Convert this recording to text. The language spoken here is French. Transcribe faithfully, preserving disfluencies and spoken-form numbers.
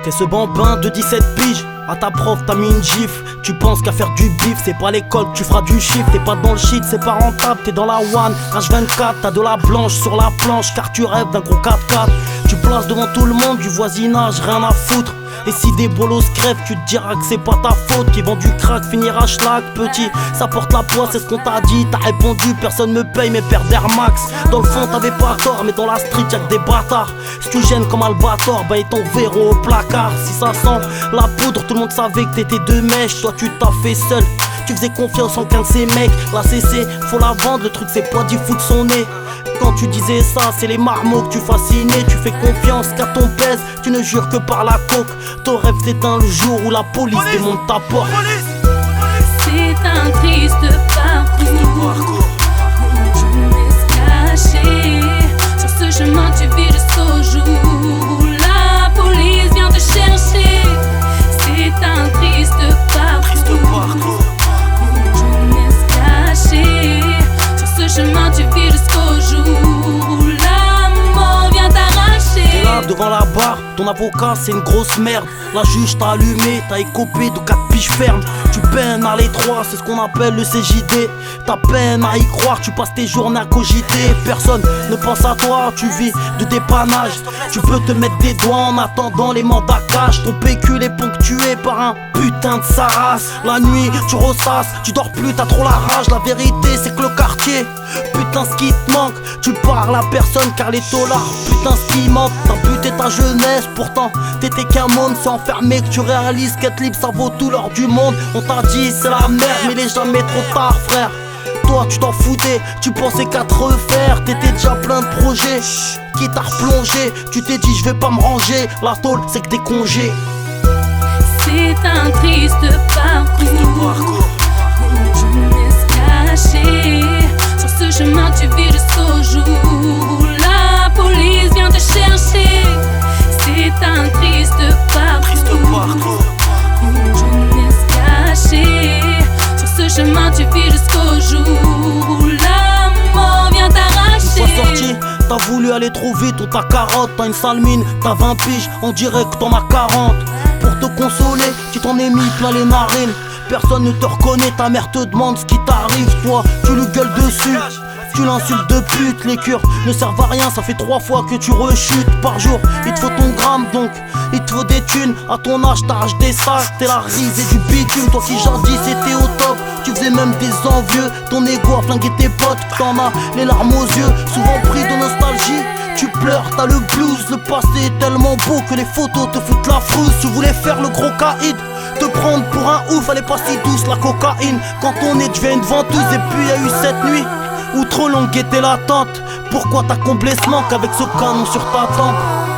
T'es ce bambin de dix-sept piges, à ta prof t'as mis une gifle. Tu penses qu'à faire du bif, c'est pas à l'école que tu feras du chiffre. T'es pas dans le shit, c'est pas rentable, t'es dans la one H vingt-quatre, t'as de la blanche sur la planche, car tu rêves d'un gros quatre-quatre. Tu places devant tout le monde du voisinage, rien à foutre. Et si des bolos crèvent, tu te diras que c'est pas ta faute. Qui vend du crack finira schlag, petit. Ça porte la poisse, c'est ce qu'on t'a dit. T'as répondu, personne me paye mes paires d'Air Max. Dans le fond t'avais pas tort, mais dans la street y'a que des bâtards. Si tu gênes comme Albator, bah ils t'enverront au placard. Si ça sent la poudre, tout le monde savait que t'étais deux mèches. Toi tu t'as fait seul, tu faisais confiance en qu'un de ces mecs. La C C, faut la vendre, le truc c'est pas du foot de son nez. Quand tu disais ça, c'est les marmots que tu fascinais. Tu fais confiance qu'à ton pèse, tu ne jures que par la coke. Ton rêve s'éteint le jour où la police démonte ta porte. C'est un triste parcours, je me laisse cacher. Sur ce chemin tu vis jusqu'au jour où la police vient te chercher. C'est un triste parcours, je me laisse cacher. Sur ce chemin tu vis jusqu'au jour où la mort vient t'arracher. T'es là devant la barre, ton avocat c'est une grosse merde. La juge t'a allumé, t'as écopé de quatre piges fermes. Tu peines à l'étroit, c'est ce qu'on appelle le C J D. T'as peine à y croire, tu passes tes journées à cogiter. Personne ne pense à toi, tu vis de dépannage. Tu peux te mettre des doigts en attendant les mandats cash. Ton pécule est ponctué par un putain de sa race. La nuit tu ressasses, tu dors plus, t'as trop la rage. La vérité c'est que le quartier, putain ce qui te manque. Tu parles à personne car les taulards, putain ce qui manque. T'as buté ta jeunesse, pourtant t'étais qu'un monde. C'est enfermé que tu réalises qu'être libre ça vaut tout l'or du monde. On t'a dit c'est la merde mais il est jamais trop tard frère. Toi tu t'en foutais, tu pensais qu'à te refaire. T'étais déjà plein de projets qui t'a replongé. Tu t'es dit je vais pas me ranger, la tôle c'est que des congés. C'est un triste parcours, je me laisse cacher. Sur ce chemin tu vis jusqu'au jour où la police vient te chercher. C'est un triste parcours, je me laisse cacher. Sur ce chemin tu vis jusqu'au jour où la mort vient t'arracher. Une fois sorti, t'as voulu aller trop vite, on t'a carotte. T'as une sale mine, t'as vingt piges, on dirait que t'en as quarante. Pour te consoler, tu t'en es mis plein les narines. Personne ne te reconnaît, ta mère te demande ce qui t'arrive. Toi, tu lui gueules dessus, tu l'insultes de pute. Les cures ne servent à rien, ça fait trois fois que tu rechutes par jour. Il te faut ton gramme donc, il te faut des thunes. À ton âge t'arraches des sacs, t'es la risée du bitume. Toi qui jadis c'était au top, tu faisais même des envieux. Ton ego a flingué tes potes, t'en as les larmes aux yeux. Souvent pris de nostalgie, tu pleures, t'as le blues. Le passé est tellement beau que les photos te foutent la frousse. Tu voulais faire le gros caïd, te prendre pour un ouf, elle est pas si douce la cocaïne. Quand on est devient une venteuse. Et puis y a eu cette nuit où trop longue était l'attente. Pourquoi t'as comblé ce manque avec ce canon sur ta tempe?